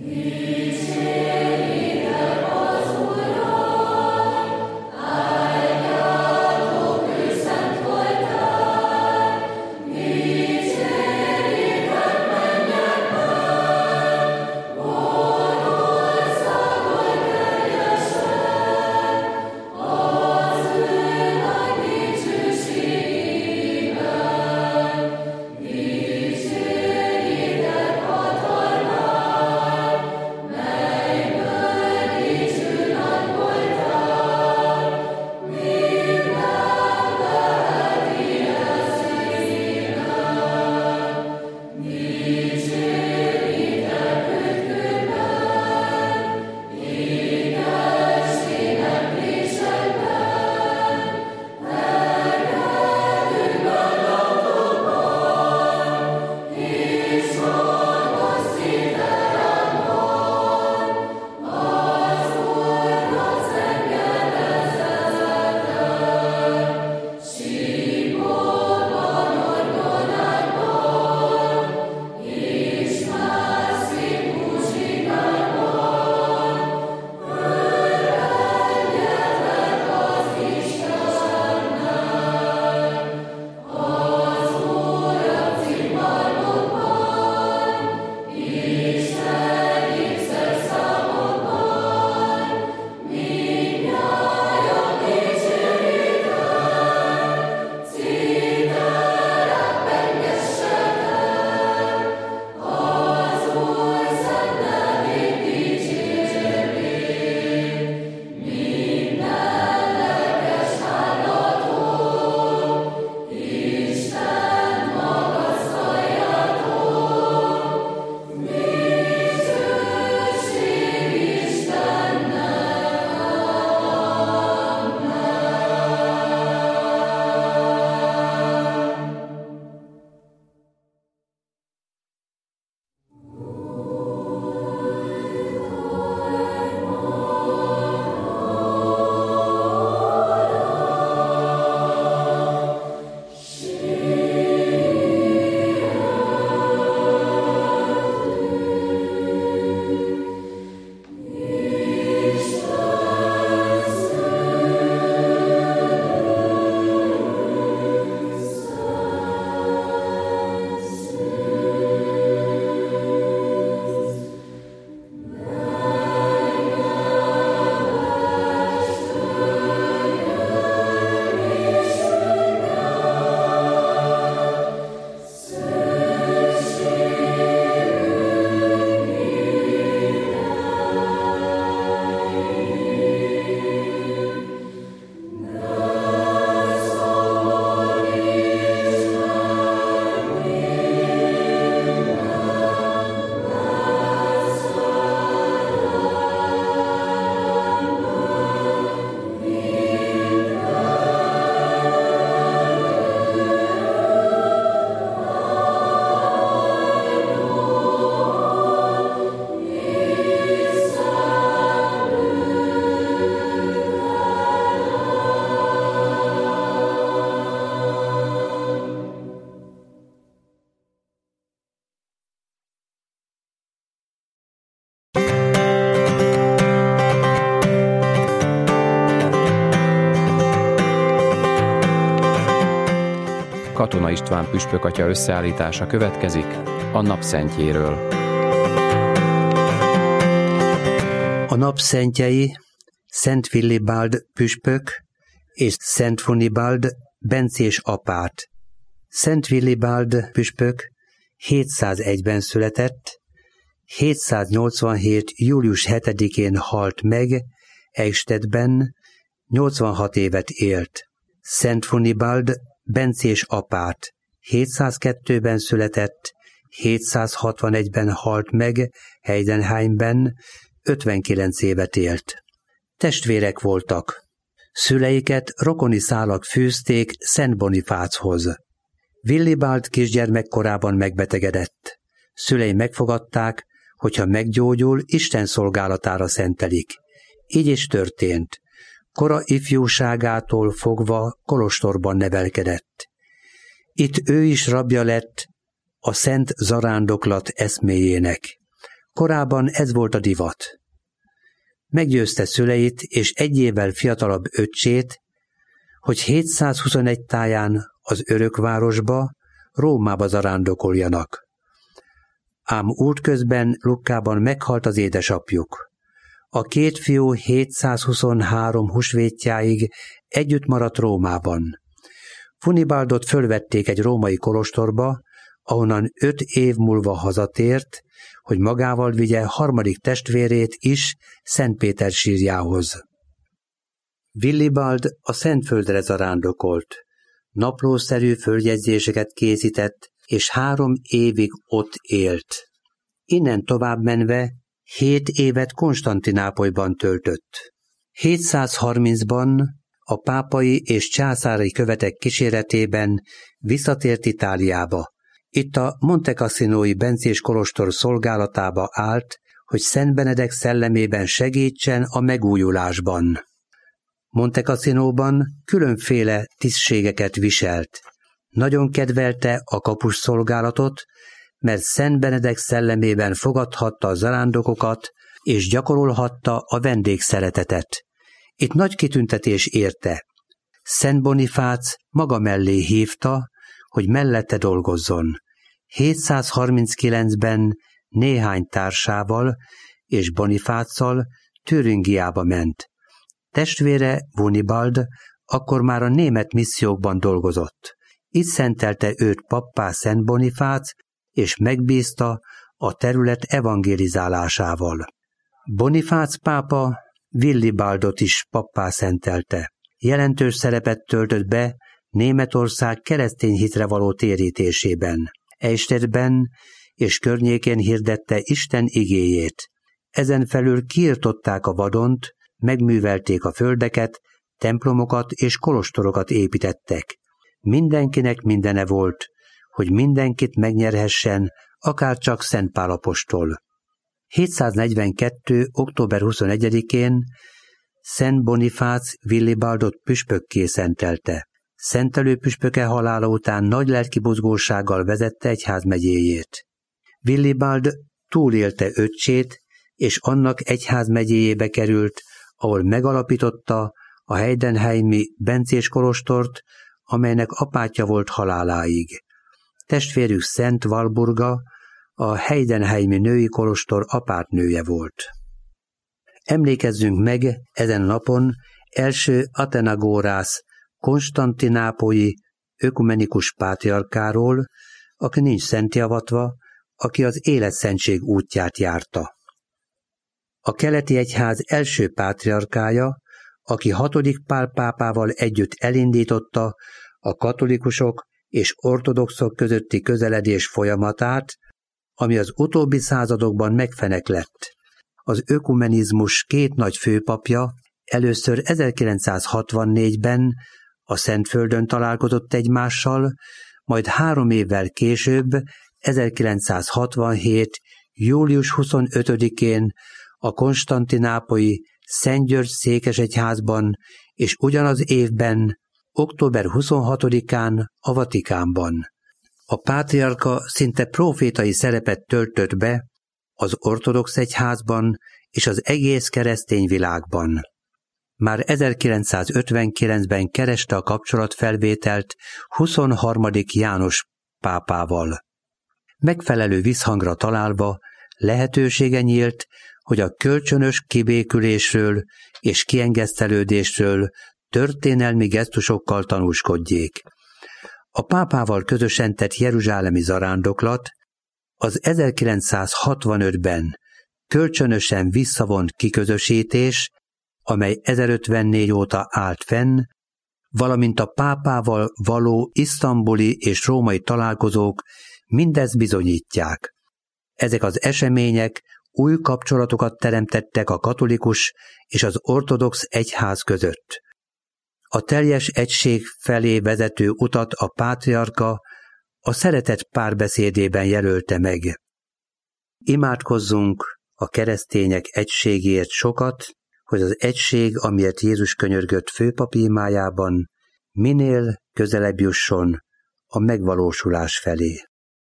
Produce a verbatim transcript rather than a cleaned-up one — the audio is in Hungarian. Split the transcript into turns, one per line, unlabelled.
Katona István püspökatya összeállítása következik a napszentjéről.
A napszentjei Szent Willibald püspök és Szent Funibald bencés apát. Szent Willibald püspök hétszázegyben született, hétszáznyolcvanhét. július hetedikén halt meg, Eichstättben, nyolcvanhat évet élt. Szent Funibald bencés apát hétszázkettőben született, hétszázhatvanegyben halt meg, Heidenheimben, ötvenkilenc évet élt. Testvérek voltak. Szüleiket rokoni szálak fűzték Szent Bonifáchoz. Willibald kisgyermekkorában megbetegedett. Szülei megfogadták, hogyha meggyógyul, Isten szolgálatára szentelik. Így is történt. Kora ifjúságától fogva kolostorban nevelkedett. Itt ő is rabja lett a szent zarándoklat eszméjének. Korábban ez volt a divat. Meggyőzte szüleit és egy évvel fiatalabb öccsét, hogy hétszázhuszonegy táján az örökvárosba, Rómába zarándokoljanak. Ám útközben Lukkában meghalt az édesapjuk. A két fiú hétszázhuszonhárom húsvétjáig együtt maradt Rómában. Funibaldot fölvették egy római kolostorba, ahonnan öt év múlva hazatért, hogy magával vigye harmadik testvérét is Szentpéter sírjához. Willibald a Szentföldre zarándokolt, naplószerű földjegyzéseket készített, és három évig ott élt. Innen tovább menve hét évet Konstantinápolyban töltött. hétszázharmincban a pápai és császári követek kíséretében visszatért Itáliába. Itt a Monte Cassinoi bencés kolostor szolgálatába állt, hogy Szent Benedek szellemében segítsen a megújulásban. Monte Cassinóban különféle tisztségeket viselt. Nagyon kedvelte a kapus szolgálatot, mert Szent Benedek szellemében fogadhatta a zarándokokat, és gyakorolhatta a vendégszeretetet. Itt nagy kitüntetés érte. Szent Bonifác maga mellé hívta, hogy mellette dolgozzon. hétszázharminckilencben néhány társával és Bonifáccal Türingiába ment. Testvére Wunibald akkor már a német missziókban dolgozott. Itt szentelte őt pappá Szent Bonifác, és megbízta a terület evangelizálásával. Bonifác pápa Willibaldot is pappá szentelte. Jelentős szerepet töltött be Németország keresztény hitre való térítésében. Eichstättben és környékén hirdette Isten igéjét. Ezen felül kiirtották a vadont, megművelték a földeket, templomokat és kolostorokat építettek. Mindenkinek mindene volt, hogy mindenkit megnyerhessen, akárcsak Szent Pál apostol. hétszáznegyvenkettő. október huszonegyedikén Szent Bonifác Willibaldot püspökké szentelte. Szentelő püspöke halála után nagy lelkibuzgósággal vezette egyházmegyéjét. Willibald túlélte öccsét, és annak egyházmegyéjébe került, ahol megalapította a heidenheimi bencés kolostort, amelynek apátja volt haláláig. Testvérük Szent Walburga a heidenheimi női kolostor apátnője volt. Emlékezzünk meg ezen napon első Athenagorász konstantinápolyi ökumenikus pátriarkáról, aki nincs szentjavatva, aki az életszentség útját járta. A keleti egyház első pátriarkája, aki hatodik Pál pápával együtt elindította a katolikusok és ortodoxok közötti közeledés folyamatát, ami az utóbbi századokban megfeneklett. Az ökumenizmus két nagy főpapja először ezerkilencszázhatvannégyben a Szentföldön találkozott egymással, majd három évvel később, ezerkilencszázhatvanhét. július huszonötödikén a konstantinápolyi Szent György székesegyházban, és ugyanaz évben, október huszonhatodikán a Vatikánban. A pátriarka szinte profétai szerepet töltött be az ortodox egyházban és az egész keresztény világban. Már ezerkilencszázötvenkilencben kereste a kapcsolatfelvételt huszonharmadik János pápával. Megfelelő visszhangra találva lehetősége nyílt, hogy a kölcsönös kibékülésről és kiengesztelődésről történelmi gesztusokkal tanúskodjék. A pápával közösen tett jeruzsálemi zarándoklat az ezerkilencszázhatvanötben kölcsönösen visszavont kiközösítés, amely ezerötvennégy óta állt fenn, valamint a pápával való isztambuli és római találkozók mindezt bizonyítják. Ezek az események új kapcsolatokat teremtettek a katolikus és az ortodox egyház között. A teljes egység felé vezető utat a pátriarka a szeretet párbeszédében jelölte meg. Imádkozzunk a keresztények egységért sokat, hogy az egység, amiért Jézus könyörgött főpapi imájában, minél közelebb jusson a megvalósulás felé.